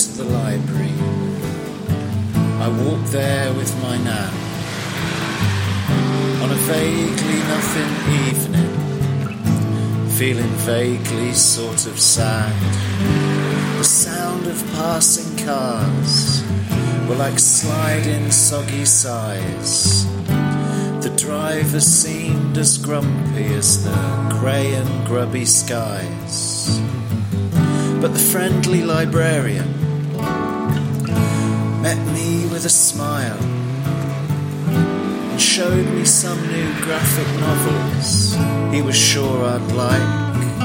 to the library. I walked there with my nan on a vaguely nothing evening, feeling vaguely sort of sad. The sound of passing cars were like sliding soggy sighs. The driver seemed as grumpy as the grey and grubby skies. But the friendly librarian met me with a smile and showed me some new graphic novels he was sure I'd like.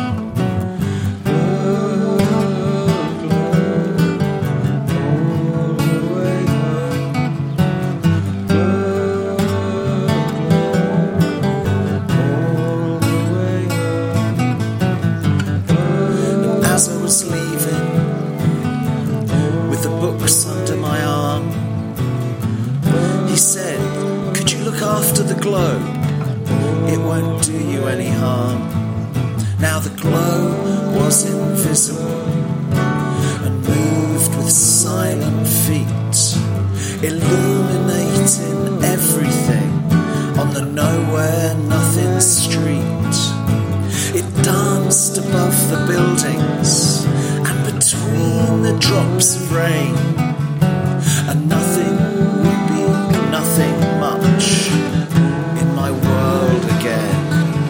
As I was leaving, with the books under my arm, he said, "Could you look after the glow? It won't do you any harm." Now the glow was invisible and moved with silent feet, illuminating everything on the nowhere nothing street. It danced above the buildings and between the drops of rain, and nothing would be nothing much in my world again.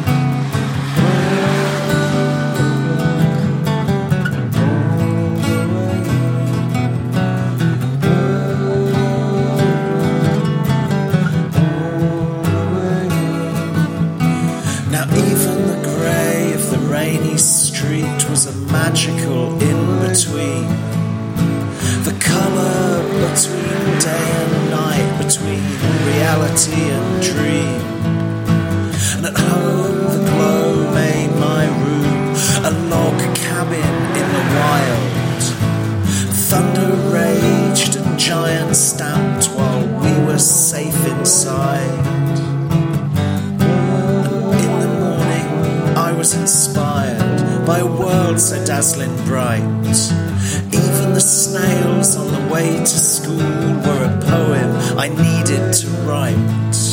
Now even the grey of the rainy street was a magical in-between. The colour between day and night, between reality and dream. And at home the glow made my room a log cabin in the wild. Thunder raged and giants stamped while we were safe inside. I was inspired by a world so dazzling bright. Even the snails on the way to school were a poem I needed to write.